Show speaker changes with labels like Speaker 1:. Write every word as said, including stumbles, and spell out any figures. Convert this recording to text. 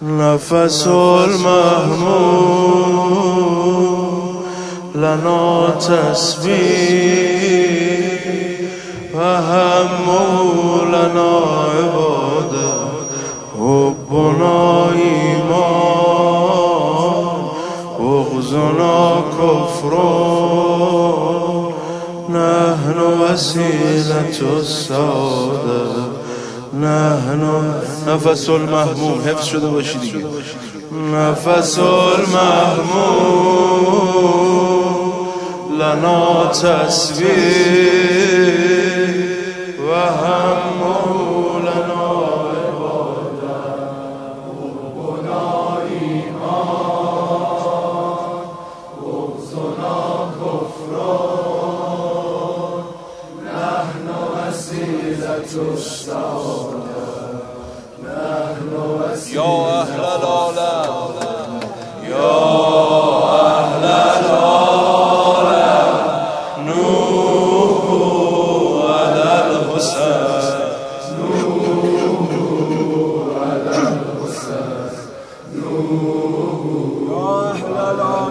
Speaker 1: نفس المهموم لنا تسبیح و هم لنا عباده حبنا ایمان بغضنا کفر نحن وسیلة السعاده. نحن نفس المهموم حفظ شده باشی دیگه. نفس المهموم لنا تسبیح و هم لنا عباده حبنا ایمان بغضنا کفر نحن وسیلة السعاده. نحن وسیلة یا اهل العالم یا اهل العالم نوحوا علی الحسین نوحوا علی الحسین نوحوا یا اهل العالم